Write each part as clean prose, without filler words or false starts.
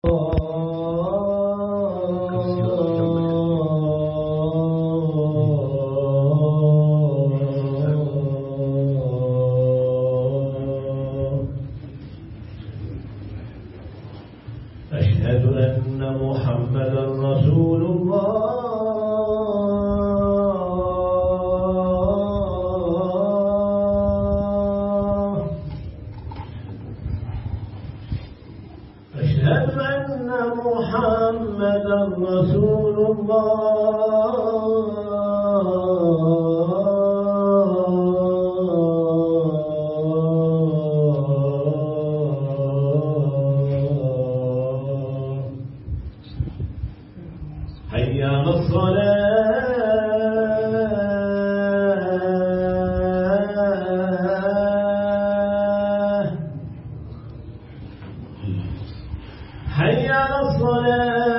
أشهد أن محمدا رسول الله. أشهد أن محمدا رسول الله. حي على الصلاة. حي على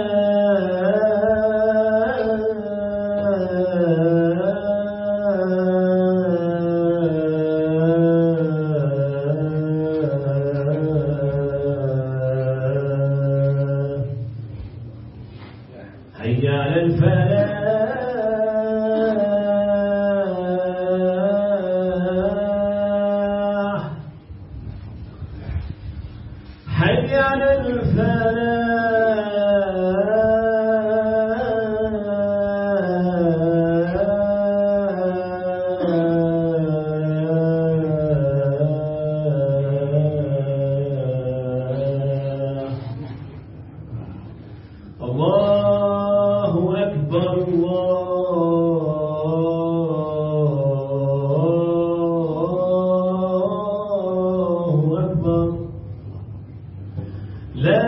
الصلاة. حي على الفلاح. حي على الفلاح. الله أكبر الله أكبر. لا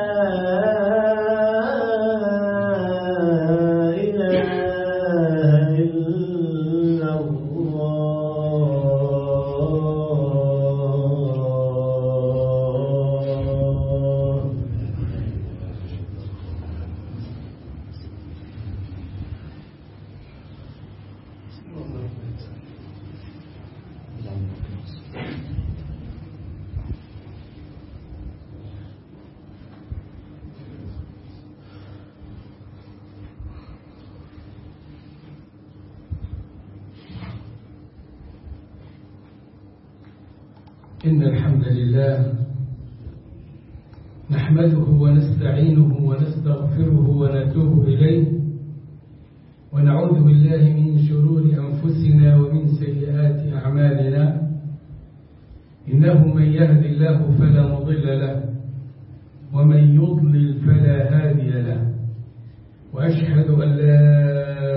إله إلا الله. إن الحمد لله نحمده ونستعينه ونستغفره ونتوب إليه، ونعوذ بالله من شرور أنفسنا ومن سيئات أعمالنا. إنه من يهد الله فلا مضل له، ومن يضلل فلا هادي له. وأشهد أن لا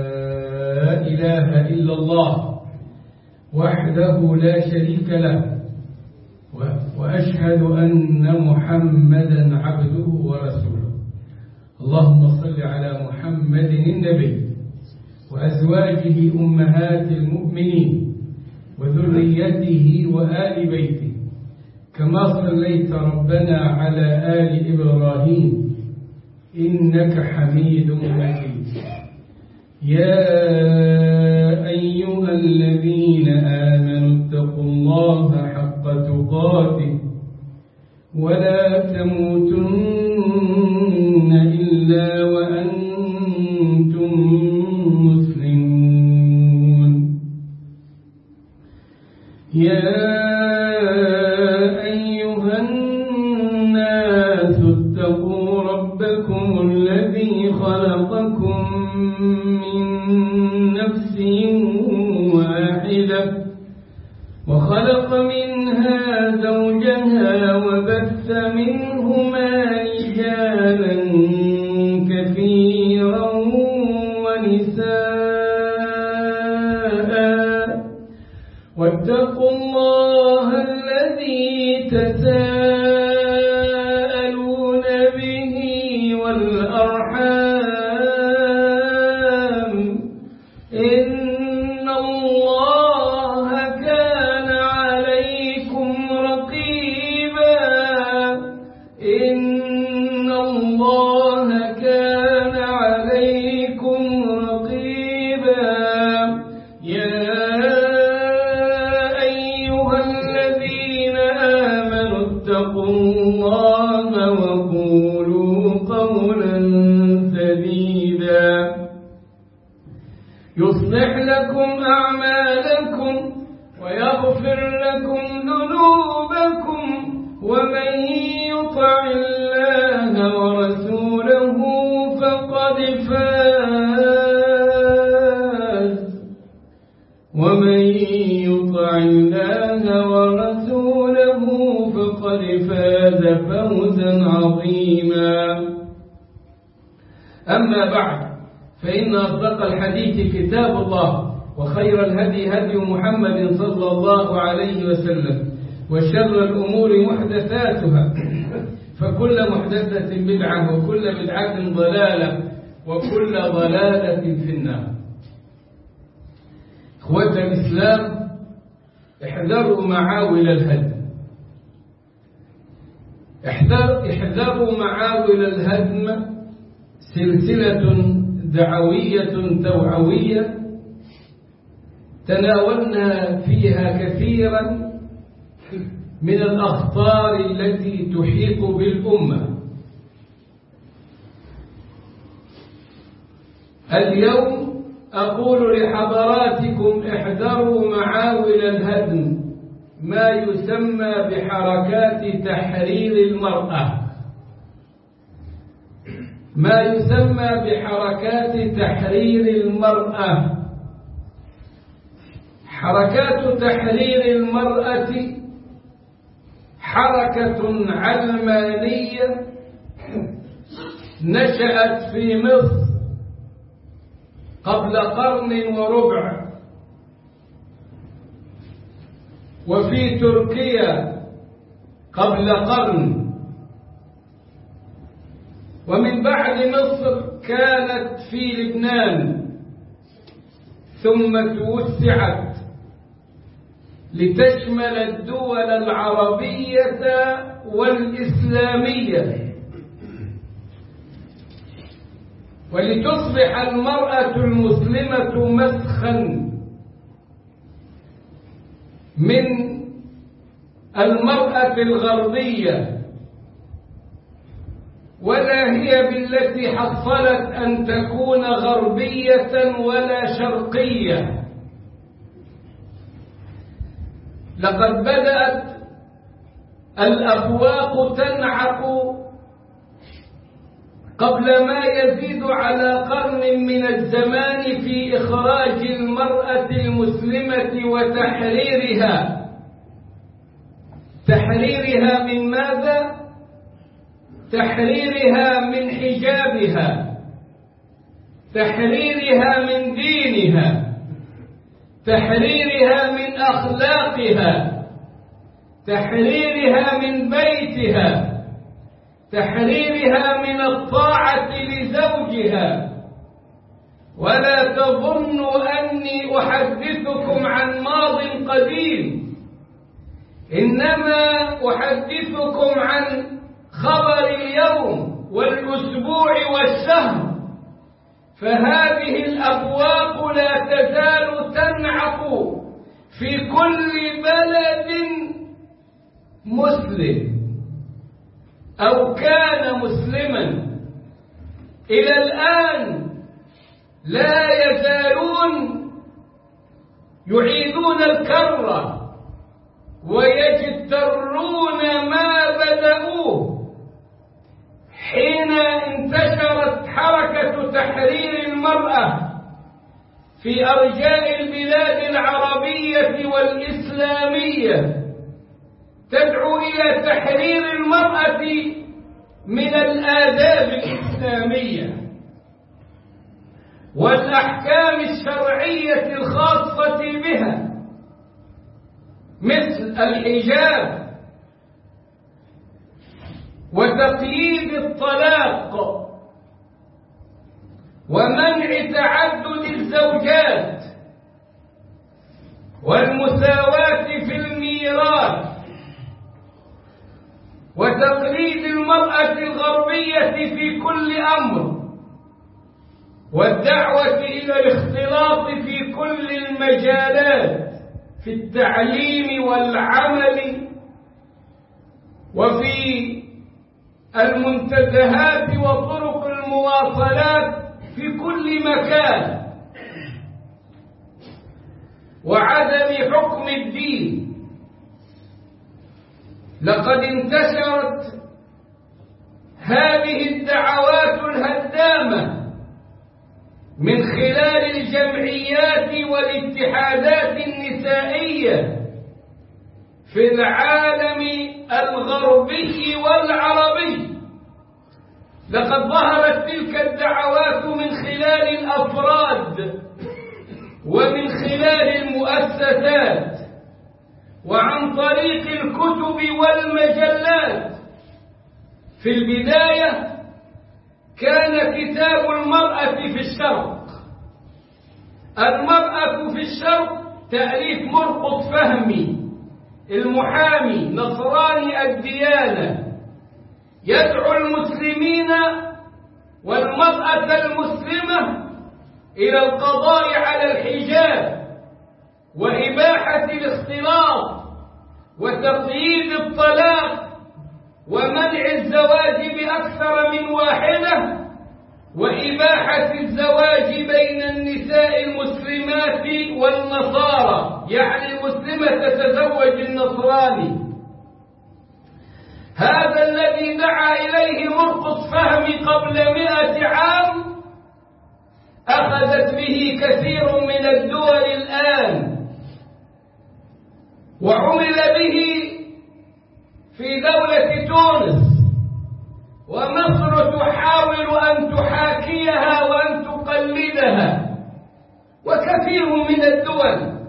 إله إلا الله وحده لا شريك له، وأشهد أن محمدا عبده ورسوله. اللهم صل على محمد النبي وأزواجه أمهات المؤمنين وذريته وآل بيته، كما صليت ربنا على آل إبراهيم إنك حميد مجيد. يا أيها الذين آمنوا اتقوا الله حق تقاته ولا تموتن إلا وأنتم مسلمون. يا أيها الناس اتقوا ربكم الذي خلقكم من نفس واحدة وخلق منها زوجها وبث منهما رجالا كثيرا ونساء، واتقوا الله الذي تساءلون به والأرحام، إن الله كان عليكم رقيبا. إن الله كان عليكم رقيبا. يا أيها الذين آمنوا اتقوا الله وقولوا يصلح لكم أعمالكم ويغفر لكم ذنوبكم ومن يطع الله ورسوله فقد فاز ومن يطع الله ورسوله فقد فاز فوزا عظيما. أما بعد، فإن أصدق الحديث كتاب الله، وخير الهدي هدي محمد صلى الله عليه وسلم، وشر الأمور محدثاتها، فكل محدثة بدعة وكل بدعة ضلالة وكل ضلالة في النار. إخوة الإسلام، احذروا معاول الهدم، احذروا معاول الهدم. سلسلة دعوية توعوية تناولنا فيها كثيرا من الأخطار التي تحيط بالأمة. اليوم أقول لحضراتكم احذروا معاول الهدم، ما يسمى بحركات تحرير المرأة. ما يسمى بحركات تحرير المرأة. حركات تحرير المرأة حركة علمانية نشأت في مصر قبل قرن وربع، وفي تركيا قبل قرن، ومن بعد مصر كانت في لبنان، ثم توسعت لتشمل الدول العربية والإسلامية، ولتصبح المرأة المسلمة مسخا من المرأة الغربية، ولا هي بالتي حصلت أن تكون غربية ولا شرقية. لقد بدأت الأبواق تنعق قبل ما يزيد على قرن من الزمان في إخراج المرأة المسلمة وتحريرها. تحريرها من ماذا؟ تحريرها من حجابها، تحريرها من دينها، تحريرها من أخلاقها، تحريرها من بيتها، تحريرها من الطاعة لزوجها. ولا تظنوا أني أحدثكم عن ماض قديم، إنما أحدثكم عن خبر اليوم والأسبوع والشهر. فهذه الأبواق لا تزال تنعق في كل بلد مسلم أو كان مسلما. إلى الآن لا يزالون يعيدون الكرة ويجترون ما بدأوه. حين انتشرت حركة تحرير المرأة في أرجاء البلاد العربية والإسلامية تدعو إلى تحرير المرأة من الآداب الإسلامية والأحكام الشرعية الخاصة بها، مثل الحجاب وتقييد الطلاق ومنع تعدد الزوجات والمساواة في الميراث وتقليد المرأة الغربية في كل أمر والدعوة إلى الاختلاط في كل المجالات، في التعليم والعمل وفي المنتزهات وطرق المواصلات في كل مكان. وعدم حكم الدين. لقد انتشرت هذه الدعوات الهدامة من خلال الجمعيات والاتحادات النسائية في العالم الغربي والعربي. لقد ظهرت تلك الدعوات من خلال الأفراد ومن خلال المؤسسات وعن طريق الكتب والمجلات. في البداية كان كتاب المرأة في الشرق. المرأة في الشرق تأليف مرقس فهمي المحامي نصراني الديانة، يدعو المسلمين والمرأة المسلمة إلى القضاء على الحجاب وإباحة الاختلاط وتقييد الطلاق ومنع الزواج بأكثر من واحدة وإباحة الزواج بين النساء المسلمات والنصارى، يعني المسلمة تتزوج النصراني. هذا الذي دعا إليه مرقس فهمي قبل 100 عام أخذت به كثير من الدول الآن، وعمل به في دولة تونس، ومصر تحاول أن تحاكيها وأن تقلدها، وكثير من الدول.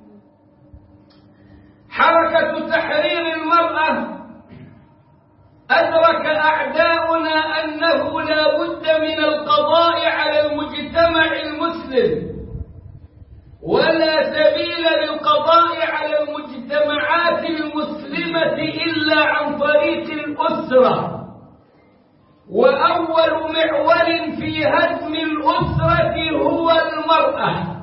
حركة تحرير المرأة أدرك أعداؤنا أنه لا بد من القضاء على المجتمع المسلم، ولا سبيل للقضاء على المجتمعات المسلمة إلا عن طريق الأسرة، وأول معول في هدم الأسرة هو المرأة.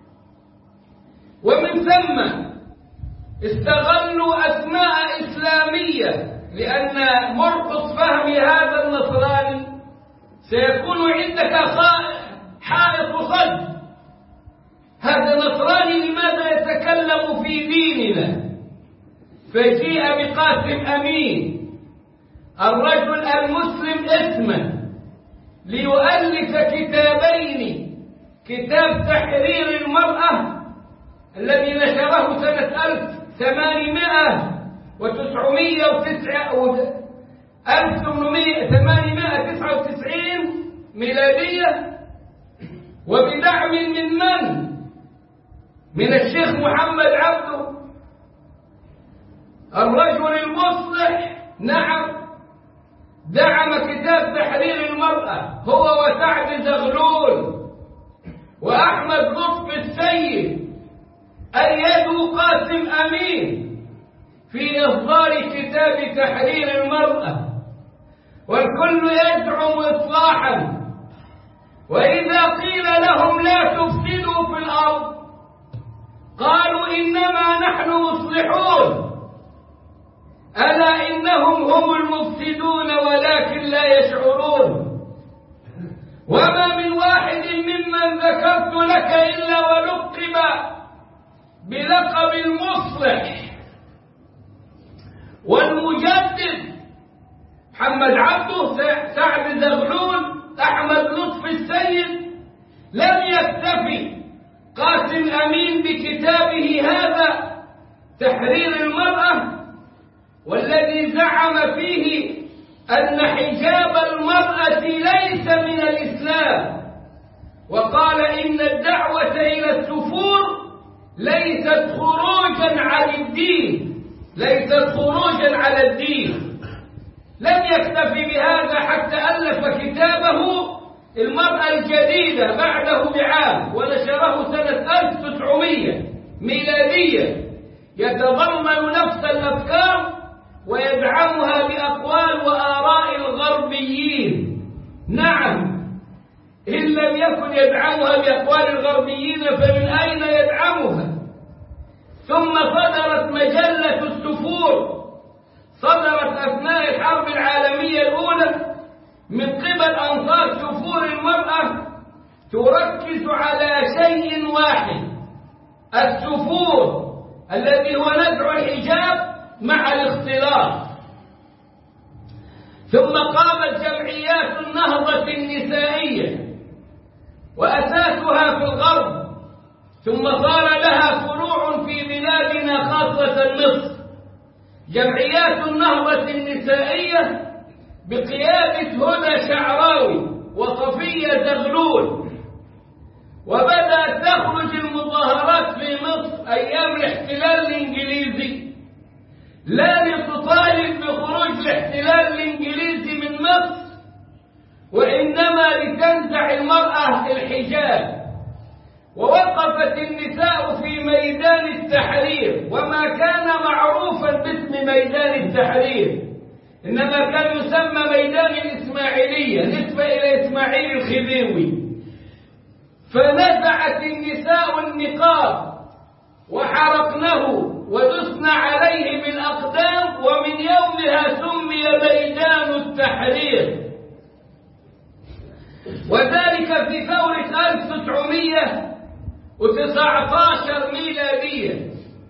ومن ثم استغلوا أسماء إسلامية، لأن مرقس فهمي هذا النصراني سيكون عندك حائط صد. هذا نصراني لماذا يتكلم في ديننا؟ فجيء بقاسم أمين الرجل المسلم اسما ليؤلف كتابين، كتاب تحرير المرأة الذي نشره سنة 1899 ميلادية، وبدعم من من الشيخ محمد عبده الرجل المصلح. نعم، دعم كتاب تحرير المرأة هو وسعد زغلول وأحمد لطفي السيد. أيدوا قاسم أمين في إصدار كتاب تحرير المرأة، والكل يدعم إصلاحا. وإذا قيل لهم لا تفسدوا في الأرض قالوا إنما نحن مصلحون، ألا إنهم هم المفسدون ولكن لا يشعرون. وما من واحد ممن ذكرت لك إلا ولقب بلقب المصلح والمجدد. محمد عبده، سعد زغلول، أحمد لطفي السيد. لم يكتفي قاسم أمين بكتابه هذا تحرير المرأة، والذي زعم فيه أن حجاب المرأة ليس من الإسلام، وقال إن الدعوة إلى السفور ليست خروجا عن الدين، ليست خروجا على الدين. لم يكتفي بهذا حتى ألف كتابه المرأة الجديدة بعده بعام، ونشره سنة 1900 ميلادية، يتضمن نفس الأفكار ويدعمها بأقوال وآراء الغربيين. نعم، إن لم يكن يدعمها بأقوال الغربيين فمن أين يدعمها؟ ثم صدرت مجلة السفور، صدرت أثناء الحرب العالمية الأولى من قبل أنصار سفور المرأة، تركز على شيء واحد، السفور الذي هو نزع الحجاب مع الاختلاط. ثم قامت جمعيات النهضة النسائية وأساسها في الغرب، ثم صار لها فروع في بلادنا خاصة مصر. جمعيات النهضة النسائية بقيادة هدى شعراوي وصفية زغلول، وبدأت تخرج المظاهرات في مصر أيام الاحتلال الإنجليزي، لا لتطالب بخروج الاحتلال الإنجليزي من مصر، وإنما لتنزع المرأة الحجاب. ووقفت النساء في ميدان التحرير، وما كان معروفا باسم ميدان التحرير، إنما كان يسمى ميدان الإسماعيلية نسبة إلى إسماعيل الخديوي. فنزعت النساء النقاب وحرقنه ودسنا عليه بالأقدام، ومن يومها سمي ميدان التحرير، وذلك في ثورة 1919 ميلادية.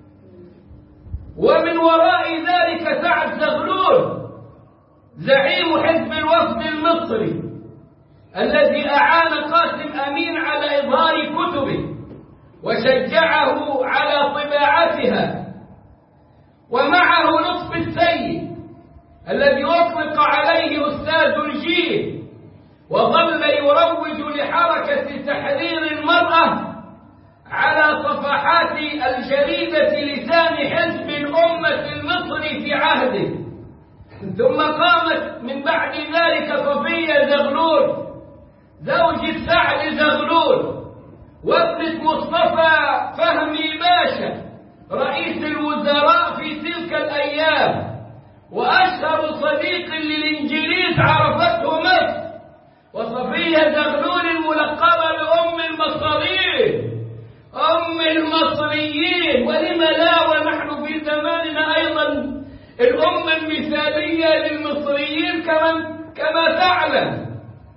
ومن وراء ذلك سعد زغلول زعيم حزب الوفد المصري الذي أعان قاسم أمين على إظهار كتبه وشجعه على طباعتها، ومعه لطف السيد الذي أطلق عليه أستاذ الجيل، وظل يروج لحركة تحرير المرأة على صفحات الجريدة لسان حزب الأمة المصري في عهده. ثم قامت من بعد ذلك صفية زغلول زوجة سعد زغلول وابنة مصطفى فهمي باشا رئيس الوزراء في تلك الأيام، وأشهر صديق للإنجليز عرفته مصر، وصفية زغلول الملقبة بأم المصريين، أم المصريين، ولم لا ونحن في زماننا أيضا الأم المثالية للمصريين كما تعلم.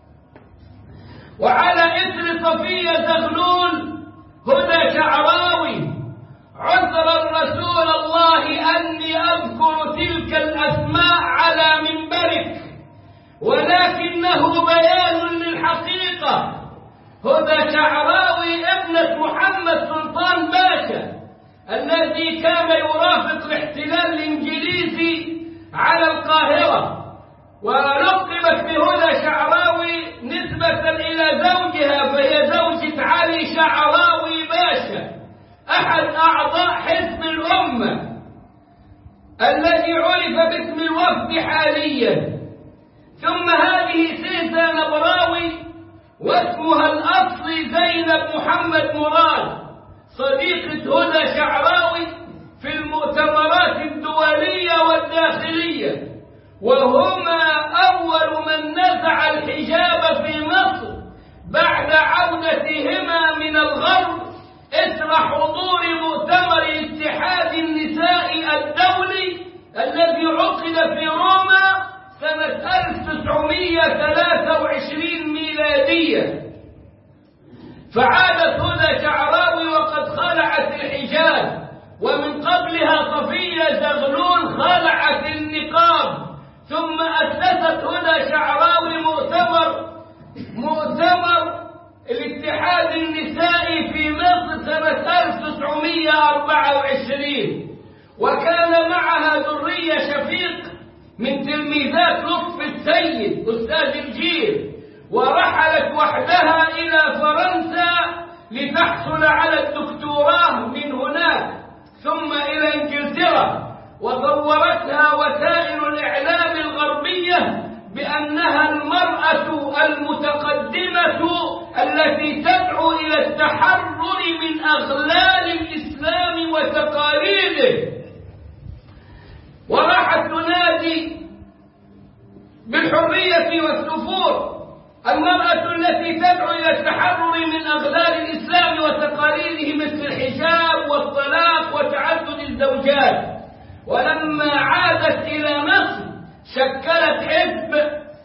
وعلى إثر صفية زغلول هدى شعراوي: عذرا رسول الله أني أذكر تلك الأسماء على منبرك، ولكنه بيان للحقيقة. هدى شعراوي ابنة محمد سلطان باشا الذي كان يرافق الاحتلال الإنجليزي على القاهرة، ولقبت بهدى شعراوي نسبة إلى زوجها، فهي زوجة علي شعراوي باشا أحد أعضاء حزب الأمة الذي عرف باسم الوفد حاليا. ثم هذه سيدة نبراوي واسمها الأصلي زينب محمد مراد، صديقة هدى شعراوي في المؤتمرات الدولية والداخلية، وهما أول من نزع الحجاب في مصر بعد عودتهما من الغرب إثر حضور مؤتمر اتحاد النساء الدولي الذي عقد في روما سنة 1923 ميلادية. فعادت هدى شعراوي وقد خلعت الحجاب، ومن قبلها صفية زغلول خلعت النقاب. ثم أسست هدى شعراوي مؤتمر الاتحاد النسائي في مصر سنة 1924، وكان معها ذرية شفيق من تلميذات لطف السيد أستاذ الجيل، ورحلت وحدها إلى فرنسا لتحصل على الدكتوراه من هناك، ثم إلى إنجلترا، وصورتها وسائل الإعلام الغربية بأنها المرأة المتقدمة التي تدعو إلى التحرر من أغلال الإسلام وتقاليده، وراحت تنادي بالحرية والسفور، المرأة التي تدعو إلى التحرر من أغلال الإسلام وتقاليده مثل الحجاب والطلاق وتعدد الزوجات. ولما عادت إلى مصر شكلت حزب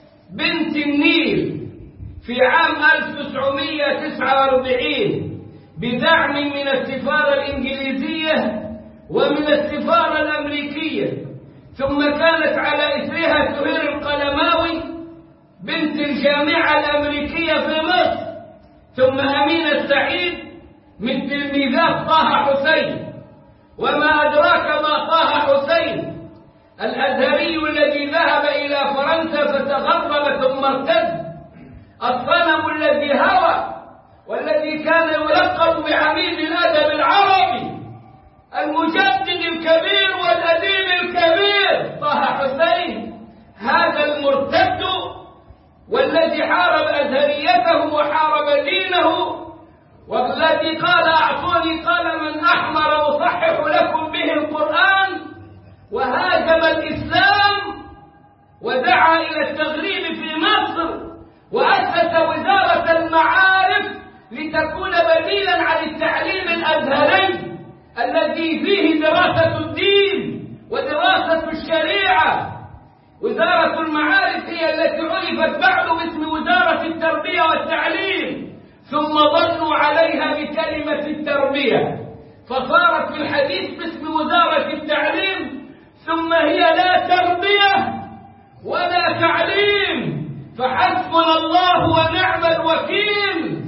بنت النيل في عام 1949 بدعم من السفارة الإنجليزية ومن السفارة الأمريكية، ثم كانت على إثرها سهير القلماوي بنت الجامعة الأمريكية في مصر، ثم أمينة سعيد من تلميذات طه حسين. وما أدراك ما طه حسين الأزهري الذي ذهب إلى فرنسا فتغرب ثم ارتد، الصنم الذي هوى والذي كان يلقب بعميد الأدب العربي، المجدد الكبير والأديب الكبير طه حسين، هذا المرتد والذي حارب أزهريته وحارب دينه، والذي قال أعطوني قلما أحمر أصحح لكم به القرآن، وهاجم الإسلام ودعا إلى التغريب في مصر، وأسس وزارة المعارف لتكون بديلا عن التعليم الأزهري الذي فيه دراسة الدين ودراسة الشريعة. وزارة المعارف هي التي عرفت بعد باسم وزارة التربية والتعليم، ثم ظنوا عليها بكلمة التربية فصارت في الحديث باسم وزارة التعليم، ثم هي لا تربية ولا تعليم، فحسبنا الله ونعم الوكيل.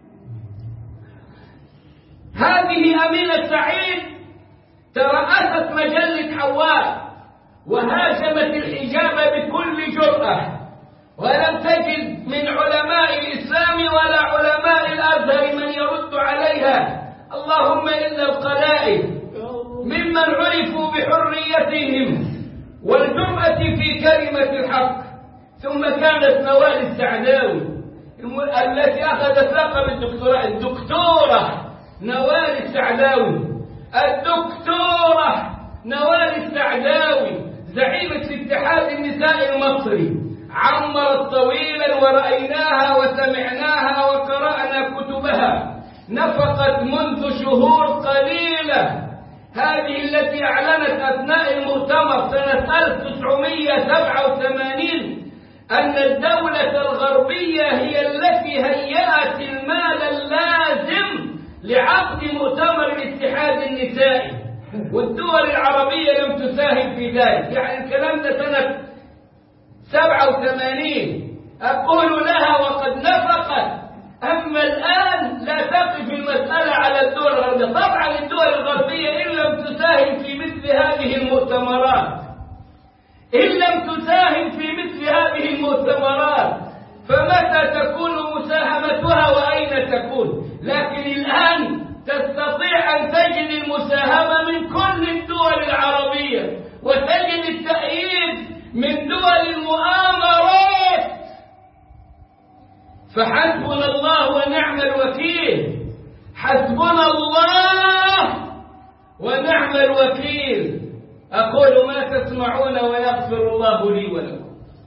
هذه أمينة سعيد ترأست مجلة حواء وهاجمت الحجاب بكل جرأة، ولم تجد من علماء الإسلام ولا علماء الأزهر من يرد عليها، اللهم إلا القلائل ممن عرفوا بحريتهم والجرأة في كلمة الحق. ثم كانت نوال السعداوي التي أخذت لقب الدكتورة نوال السعداوي، الدكتورة نوال السعداوي زعيمة اتحاد النساء المصري، عمرت طويلا ورأيناها وسمعناها وقرأنا كتبها، نفقت منذ شهور قليلة. هذه التي أعلنت أثناء المؤتمر سنة 1987 أن الدولة الغربية هي التي هيأت المال اللازم لعقد مؤتمر الاتحاد النسائي، والدول العربية لم تساهم في ذلك. يعني الكلام ده سنة 87، أقول لها وقد نفقت. أما الآن لا تقف المسألة على الدول الغربية، طبعا الدول الغربية إن لم تساهم في مثل هذه المؤتمرات، فمتى تكون مساهمتها وأين تكون؟ لكن الآن تستطيع أن تجد المساهمة من كل الدول العربية، وتجد التأييد من دول المؤامرات. فحسبنا الله ونعم الوكيل، حسبنا الله ونعم الوكيل. أقول ما تسمعون ويغفر الله لي ولكم.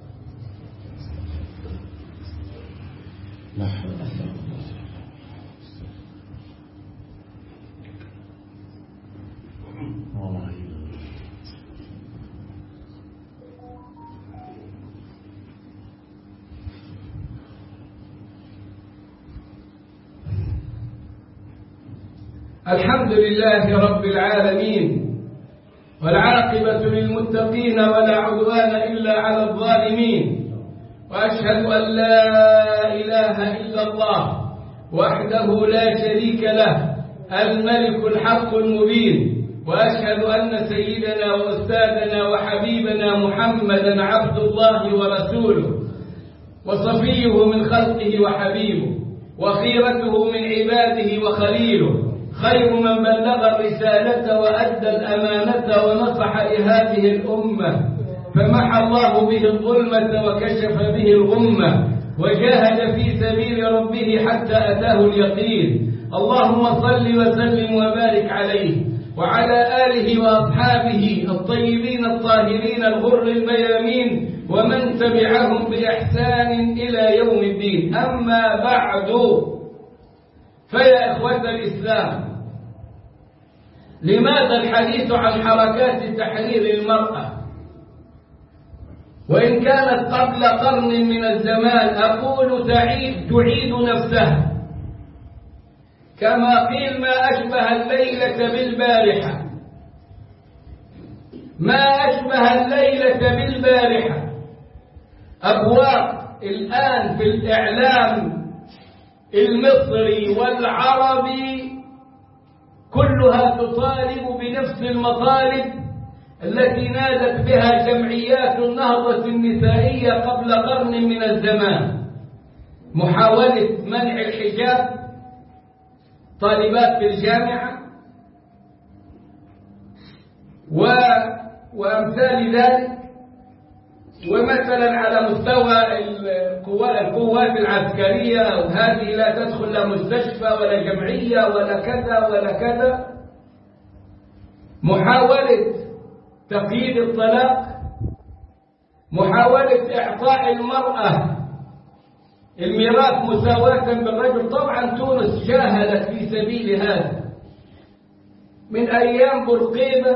الحمد لله رب العالمين، والعاقبة للمتقين ولا عدوان إلا على الظالمين، وأشهد أن لا إله إلا الله وحده لا شريك له الملك الحق المبين، وأشهد أن سيدنا وأستاذنا وحبيبنا محمدا عبد الله ورسوله وصفيه من خلقه وحبيبه وخيرته من عباده وخليله، خير من بلغ الرسالة وأدى الأمانة ونصح لهذه الأمة، فمحى الله به الظلمة وكشف به الغمة، وجاهد في سبيل ربه حتى أتاه اليقين. اللهم صل وسلم وبارك عليه وعلى آله وأصحابه الطيبين الطاهرين الغر الميامين، ومن تبعهم بإحسان إلى يوم الدين. أما بعد، فيا إخوة الإسلام، لماذا الحديث عن حركات تحرير المرأة؟ وإن كانت قبل قرن من الزمان أقول تعيد نفسها. كما قيل ما أشبه الليلة بالبارحة، ما أشبه الليلة بالبارحة. أبواق الآن في الإعلام المصري والعربي كلها تطالب بنفس المطالب التي نادت بها جمعيات النهضة النسائية قبل قرن من الزمان: محاولة منع الحجاب طالبات في الجامعة وأمثال ذلك. ومثلا على مستوى القوات العسكرية، وهذه لا تدخل لا مستشفى ولا جمعية ولا كذا ولا كذا. محاولة تقييد الطلاق، محاولة إعطاء المرأة الميراث مساواة بالرجل. طبعا تونس جاهدت في سبيل هذا من أيام بورقيبة،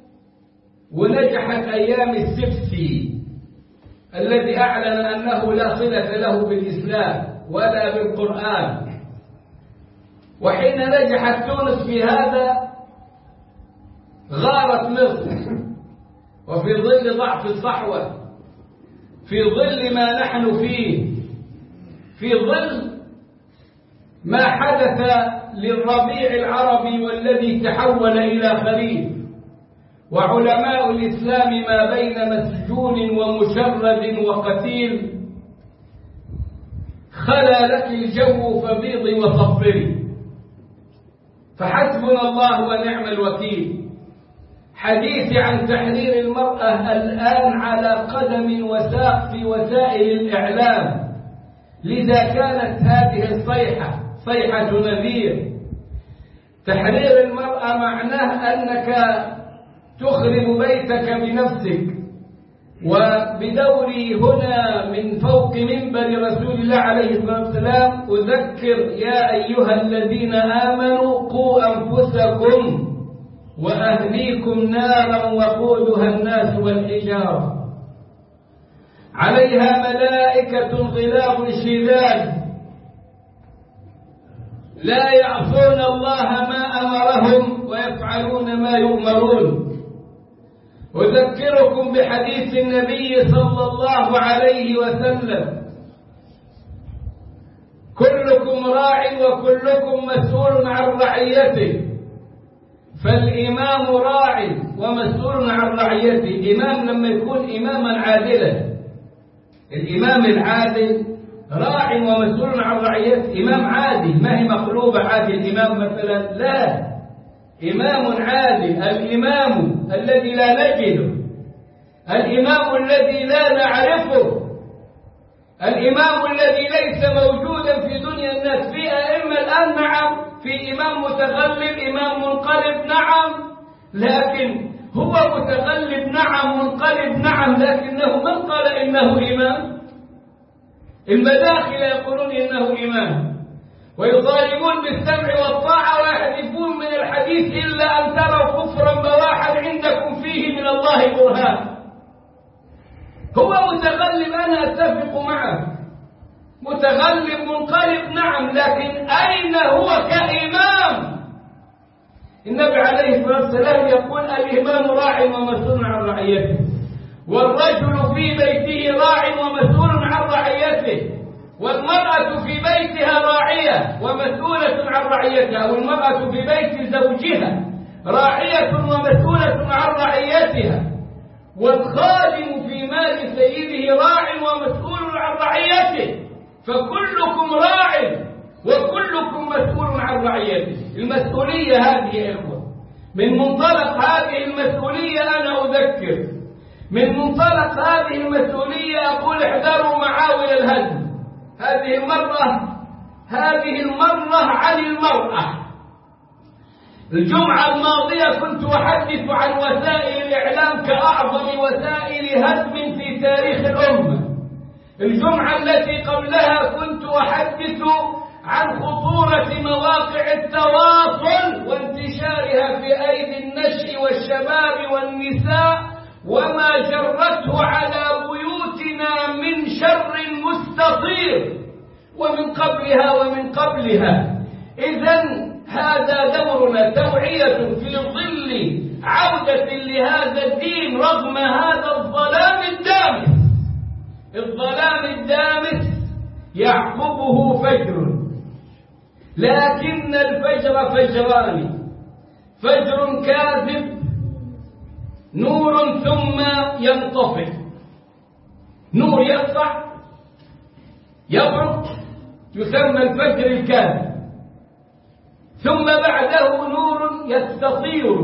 ونجحت أيام السبسي الذي أعلن أنه لا صلة له بالإسلام ولا بالقرآن. وحين نجحت تونس في هذا غارت مصر، وفي ظل ضعف الصحوة، في ظل ما نحن فيه، في ظل ما حدث للربيع العربي والذي تحول إلى خريف، وعلماء الإسلام ما بين مسجون ومشرد وقتيل، خلا لك الجو فبيضي وصفري. فحسبنا الله ونعم الوكيل. حديثي عن تحرير المرأة الآن على قدم وساق في وسائل الإعلام، لذا كانت هذه الصيحة صيحة نذير. تحرير المرأة معناه أنك تخرب بيتك بنفسك. وبدوري هنا من فوق منبر رسول الله عليه الصلاة والسلام أذكر: يا أيها الذين آمنوا قوا أنفسكم وأهليكم نارا وقودها الناس والحجارة عليها ملائكة غلاظ شداد لا يعصون الله ما أمرهم ويفعلون ما يؤمرون. أذكركم بحديث النبي صلى الله عليه وسلم: كلكم راع وكلكم مسؤول عن رعيته. فالإمام راع ومسؤول عن رعيته. إمام لما يكون إماما عادلا، الإمام العادل راع ومسؤول عن رعيته. إمام عادل، ما هي مقلوبة عادل إمام مثلا، لا، إمام عادل. الإمام الذي لا نجده، الإمام الذي لا نعرفه، الإمام الذي ليس موجودا في دنيا الناس. في أئمة الآن نعم، في إمام متغلب، إمام منقلب نعم، لكن هو متغلب نعم، منقلب نعم، لكنه من قال إنه إمام؟ المداخل يقولون إنه إمام، ويطالبون بالسمع والطاعة، ويحذفون من الحديث: إلا أن تروا كفرا بواحا عندكم فيه من الله برهان. هو متغلب، أنا أتفق معه، متغلب منقلب نعم، لكن أين هو كإمام؟ النبي عليه الصلاة والسلام يقول: الإمام راع ومسؤول عن رعيته، والرجل في بيته راع ومسؤول عن رعيته، والمرأة في بيتها راعية ومسؤولة عن رعيتها، والمرأة في بيت زوجها راعية ومسؤولة عن رعيتها، والخادم في مال سيده راع ومسؤول عن رعيته. فكلكم راع وكلكم مسؤول عن رعيته. المسؤولية هذه يا إخوة، من منطلق هذه المسؤولية أنا أذكر، من منطلق هذه المسؤولية أقول: احذروا معاول الهدم. هذه المرة عن المرأة. الجمعة الماضية كنت أحدث عن وسائل الإعلام كأعظم وسائل هدم في تاريخ الأمة. الجمعة التي قبلها كنت أحدث عن خطورة مواقع التواصل وانتشارها في أيدي النشء والشباب والنساء، وما جرته على بيوتنا من شر مستطير. ومن قبلها إذن هذا دورنا، توعية في ظل عودة لهذا الدين رغم هذا الظلام الدامس. الظلام الدامس يعقبه فجر، لكن الفجر فجران: فجر كاذب، نور ثم ينطفئ، نور يقطع يبرق يسمى الفجر الكاذب، ثم بعده نور يستطير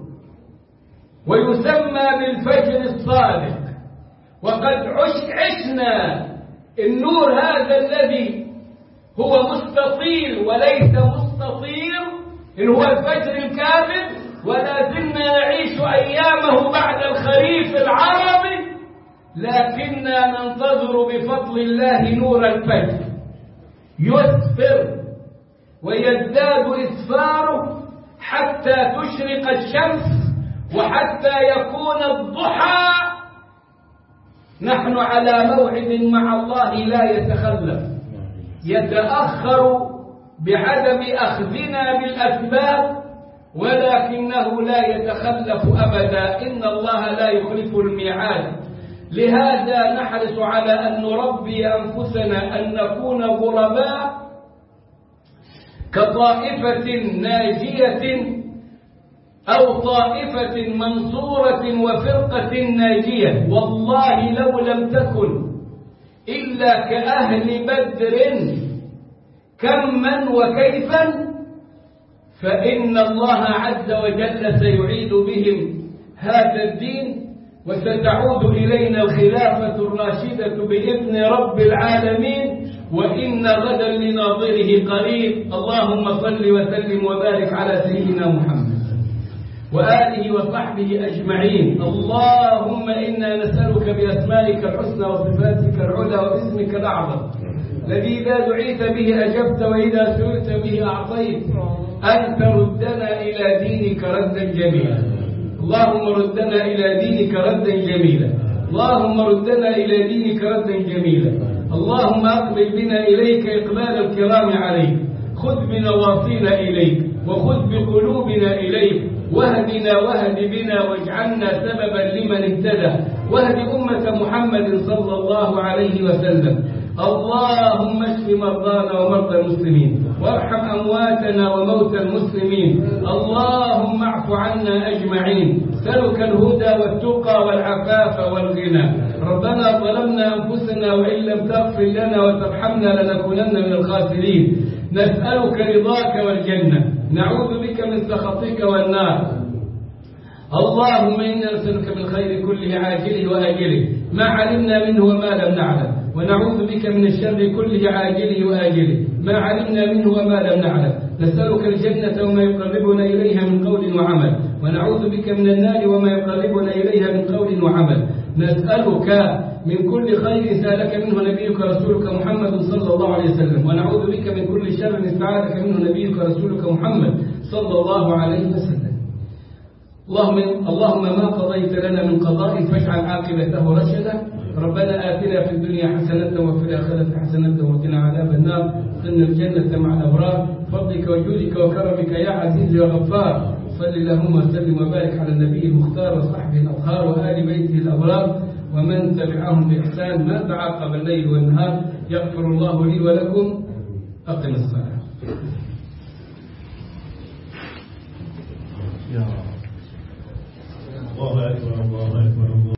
ويسمى بالفجر الصادق. وقد عشنا النور هذا الذي هو مستطيل وليس مستطير إن هو الفجر الكاذب، ولا زلنا نعيش أيامه بعد الخريف العربي، لكننا ننتظر بفضل الله نور الفجر يسفر ويزداد إسفاره حتى تشرق الشمس وحتى يكون الضحى. نحن على موعد مع الله لا يتخلف، يتأخر بعدم أخذنا بالأسباب، ولكنه لا يتخلف أبدا. إن الله لا يخلف الميعاد. لهذا نحرص على أن نربي أنفسنا أن نكون غرباء كطائفة ناجية أو طائفة منصورة وفرقة ناجية. والله لو لم تكن إلا كأهل بدر كما وكيفا فإن الله عز وجل سيعيد بهم هذا الدين، وستعود إلينا الخلافة الراشدة بإذن رب العالمين، وإن غدا لناظره قريب. اللهم صل وسلم وبارك على سيدنا محمد وآله وصحبه أجمعين. اللهم إنا نسألك بأسمائك الحسنى وصفاتك العلى وباسمك الأعظم الذي إذا دعيت به أجبت وإذا سئلت به أعطيت، أن تردنا إلى دينك ردا جميلا. اللهم ردنا إلى دينك ردا جميلا. اللهم ردنا إلى دينك ردا جميلا. اللهم أقبل بنا إليك إقبال الكرام عليك. خذ بنواصينا إليك وخذ بقلوبنا إليك. واهدنا واهد بنا واجعلنا سببا لمن اهتدى. واهد أمة محمد صلى الله عليه وسلم. اللهم اشف مرضانا ومرضى المسلمين، وارحم أمواتنا وموتى المسلمين. اللهم اعف عنا أجمعين. سلك الهدى والتقى والعفاف والغنى. ربنا ظلمنا أنفسنا وإن لم تغفر لنا وترحمنا لنكونن من الخاسرين. نسألك رضاك والجنة، نعوذ بك من سخطك والنار. اللهم إنا نسألك من خير كله عاجله وآجله ما علمنا منه وما لم نعلم، ونعوذ بك من الشر كله عاجله وآجله ما علمنا منه وما لم نعلم. نسألك الجنة وما يقربنا إليها من قول وعمل، ونعوذ بك من النار وما يقربنا إليها من قول وعمل. نسألك من كل خير سألك منه نبيك رسولك محمد صلى الله عليه وسلم، ونعوذ بك من كل شر استعاذك منه نبيك رسولك محمد صلى الله عليه وسلم. اللهم ما قضيت لنا من قضاء فاجعل عاقبته رشدا. ربنا آتنا في الدنيا حسنة وفي الآخرة حسنة وقنا عذاب النار. ادخلنا الجنة مع الأبرار بفضلك وجودك وكرمك يا عزيز يا غفار. صل اللهم وسلم وبارك على النبي المختار وصحبه الأطهار وآل بيته الأبرار ومن تبعهم بإحسان ما تعاقب الليل والنهار. يغفر الله لي ولكم. أقم الصلاة.